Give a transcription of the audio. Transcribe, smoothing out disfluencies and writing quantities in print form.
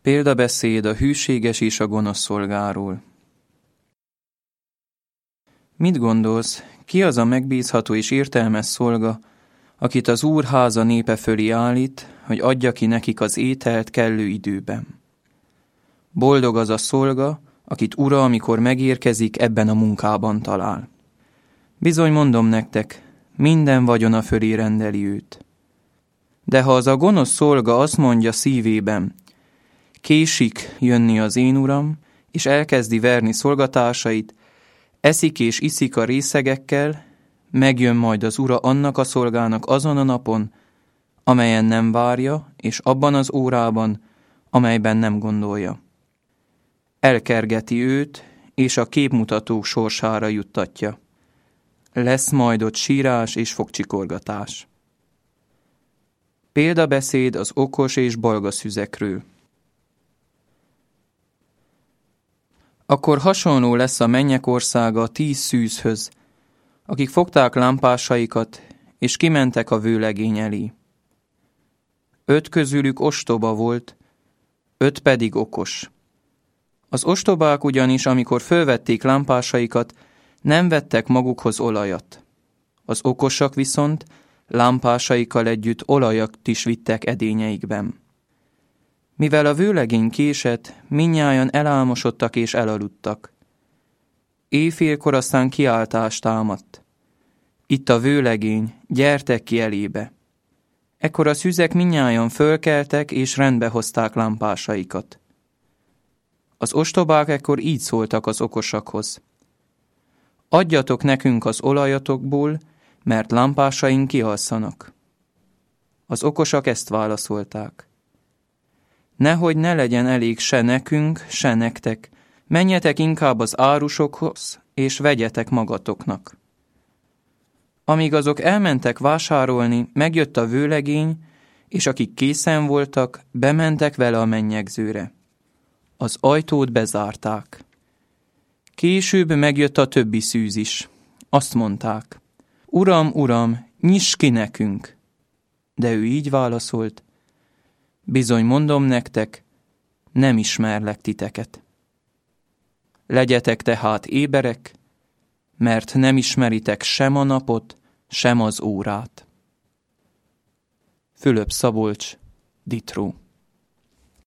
Példabeszéd a hűséges és a gonosz szolgáról. Mit gondolsz, ki az a megbízható és értelmes szolga, akit az Úr háza népe fölé állít, hogy adja ki nekik az ételt kellő időben? Boldog az a szolga, akit ura, amikor megérkezik, ebben a munkában talál. Bizony mondom nektek, minden vagyona fölé rendeli őt. De ha az a gonosz szolga azt mondja szívében, késik jönni az én uram, és elkezdi verni szolgatársait, eszik és iszik a részegekkel, megjön majd az ura annak a szolgának azon a napon, amelyen nem várja, és abban az órában, amelyben nem gondolja. Elkergeti őt, és a képmutatók sorsára juttatja. Lesz majd ott sírás és fogcsikorgatás. Példabeszéd az okos és balga szüzekről. Akkor hasonló lesz a mennyek országa 10 szűzhöz, akik fogták lámpásaikat, és kimentek a vőlegény elé. 5 közülük ostoba volt, 5 pedig okos. Az ostobák ugyanis, amikor fölvették lámpásaikat, nem vettek magukhoz olajat. Az okosak viszont lámpásaikkal együtt olajat is vittek edényeikben. Mivel a vőlegény késett, mindnyájan elálmosodtak és elaludtak. Éjfélkor aztán kiáltást támadt. Itt a vőlegény, gyertek ki elébe. Ekkor a szüzek mindnyájan fölkeltek és rendbe hozták lámpásaikat. Az ostobák ekkor így szóltak az okosakhoz. Adjatok nekünk az olajatokból, mert lámpásaink kialszanak. Az okosak ezt válaszolták. Nehogy ne legyen elég se nekünk, se nektek, menjetek inkább az árusokhoz, és vegyetek magatoknak. Amíg azok elmentek vásárolni, megjött a vőlegény, és akik készen voltak, bementek vele a mennyegzőre. Az ajtót bezárták. Később megjött a többi szűz is. Azt mondták, Uram, Uram, nyiss ki nekünk! De ő így válaszolt, bizony mondom nektek, nem ismerlek titeket. Legyetek tehát éberek, mert nem ismeritek sem a napot, sem az órát. Fülöp Szabolcs, Ditró.